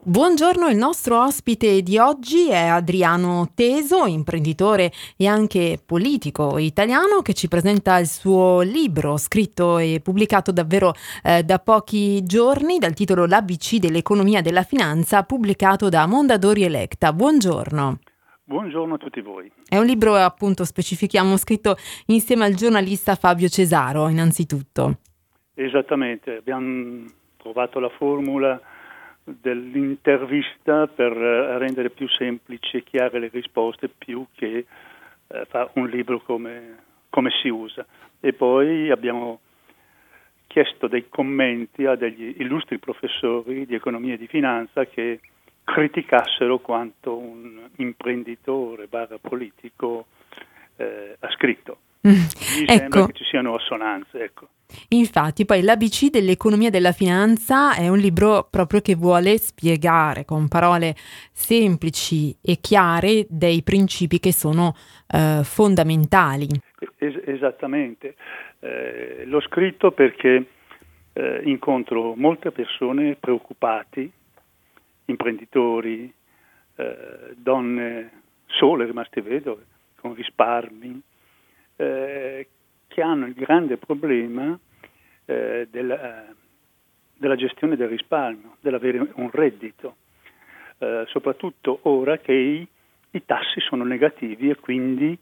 Buongiorno, il nostro ospite di oggi è Adriano Teso, imprenditore e anche politico italiano, che ci presenta il suo libro scritto e pubblicato davvero da pochi giorni dal titolo L'ABC dell'economia e della finanza, pubblicato da Mondadori Electa. Buongiorno. Buongiorno a tutti voi. È un libro, appunto, specifichiamo, scritto insieme al giornalista Fabio Cesaro, innanzitutto. Esattamente, abbiamo trovato la formula dell'intervista per rendere più semplici e chiare le risposte più che fare un libro come si usa. E poi abbiamo chiesto dei commenti a degli illustri professori di economia e di finanza che criticassero quanto un imprenditore politico ha scritto. Mi sembra che ci siano assonanze, ecco. Infatti, poi l'ABC dell'economia e della finanza è un libro proprio che vuole spiegare con parole semplici e chiare dei principi che sono fondamentali. Esattamente. L'ho scritto perché incontro molte persone preoccupati, imprenditori, donne sole rimaste vedove, con risparmi, che hanno il grande problema della gestione del risparmio, dell'avere un reddito, soprattutto ora che i tassi sono negativi e quindi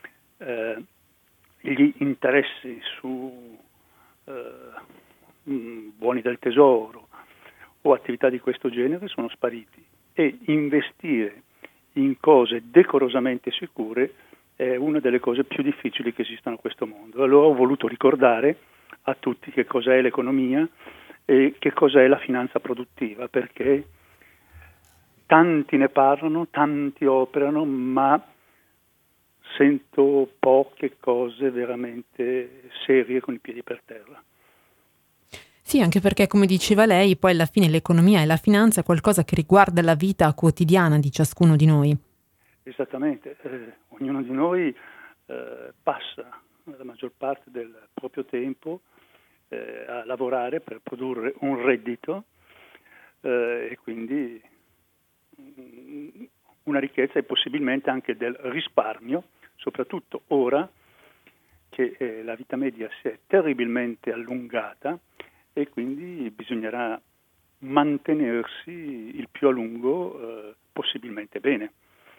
gli interessi su buoni del tesoro o attività di questo genere sono spariti e investire in cose decorosamente sicure è una delle cose più difficili che esistano a questo mondo. Allora ho voluto ricordare a tutti che cos'è l'economia e che cos'è la finanza produttiva, perché tanti ne parlano, tanti operano, ma sento poche cose veramente serie con i piedi per terra. Sì, anche perché, come diceva lei, poi alla fine l'economia e la finanza è qualcosa che riguarda la vita quotidiana di ciascuno di noi. Esattamente, ognuno di noi passa la maggior parte del proprio tempo a lavorare per produrre un reddito e quindi una ricchezza e possibilmente anche del risparmio, soprattutto ora che la vita media si è terribilmente allungata e quindi bisognerà mantenersi il più a lungo possibilmente bene.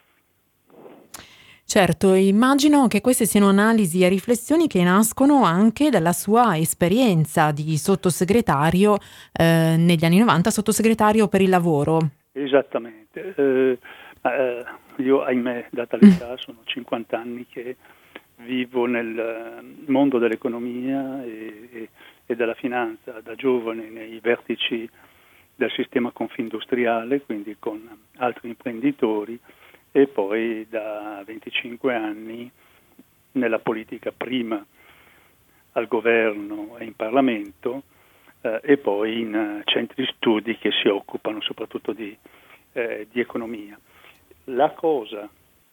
Certo, immagino che queste siano analisi e riflessioni che nascono anche dalla sua esperienza di sottosegretario negli anni 90, sottosegretario per il lavoro. Esattamente. Io, ahimè, data l'età, sono 50 anni che vivo nel mondo dell'economia e della finanza, da giovane nei vertici del sistema confindustriale, quindi con altri imprenditori, e poi da 25 anni nella politica, prima al governo e in Parlamento e poi in centri studi che si occupano soprattutto di economia. La cosa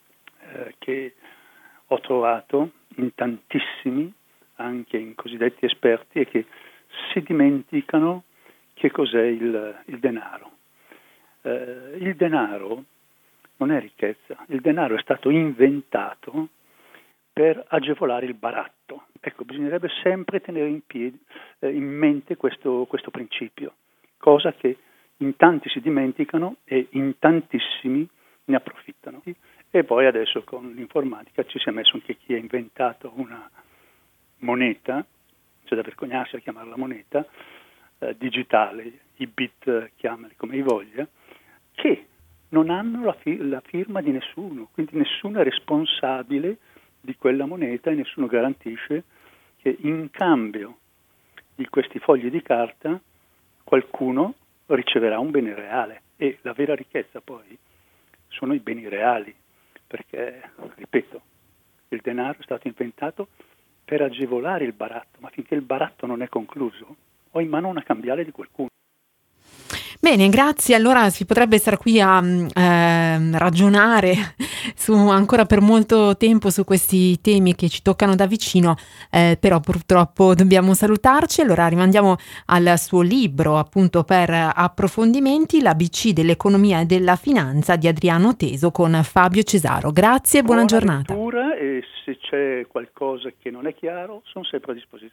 che ho trovato in tantissimi, anche in cosiddetti esperti, è che si dimenticano che cos'è il denaro. Il denaro non è ricchezza, il denaro è stato inventato per agevolare il baratto. Ecco, bisognerebbe sempre tenere in mente questo principio, cosa che in tanti si dimenticano e in tantissimi ne approfittano. E poi adesso con l'informatica ci si è messo anche chi ha inventato una moneta, c'è da vergognarsi a chiamarla moneta, digitale, i bit chiamali come hai voglia, che non hanno la firma di nessuno, quindi nessuno è responsabile di quella moneta e nessuno garantisce che in cambio di questi fogli di carta qualcuno riceverà un bene reale. E la vera ricchezza poi sono i beni reali, perché, ripeto, il denaro è stato inventato per agevolare il baratto, ma finché il baratto non è concluso ho in mano una cambiale di qualcuno. Bene, grazie. Allora si potrebbe stare qui a ragionare ancora per molto tempo su questi temi che ci toccano da vicino, però purtroppo dobbiamo salutarci. Allora rimandiamo al suo libro appunto per approfondimenti, l'ABC dell'economia e della finanza di Adriano Teso con Fabio Cesaro. Grazie e buona giornata. Lettura, e se c'è qualcosa che non è chiaro sono sempre a disposizione.